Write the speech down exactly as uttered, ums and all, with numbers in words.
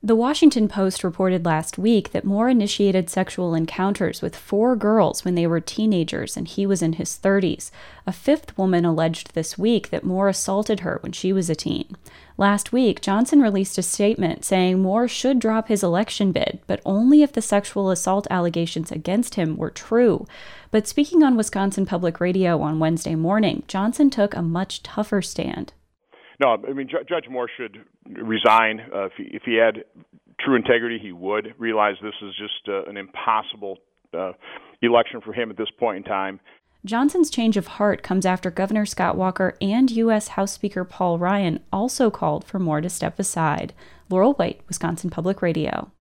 The Washington Post reported last week that Moore initiated sexual encounters with four girls when they were teenagers and he was in his thirties. A fifth woman alleged this week that Moore assaulted her when she was a teen. Last week, Johnson released a statement saying Moore should drop his election bid, but only if the sexual assault allegations against him were true. But speaking on Wisconsin Public Radio on Wednesday morning, Johnson took a much tougher stand. No, I mean, Judge Moore should resign. Uh, if, he, if he had true integrity, he would realize this is just uh, an impossible uh, election for him at this point in time. Johnson's change of heart comes after Governor Scott Walker and U S House Speaker Paul Ryan also called for Moore to step aside. Laurel White, Wisconsin Public Radio.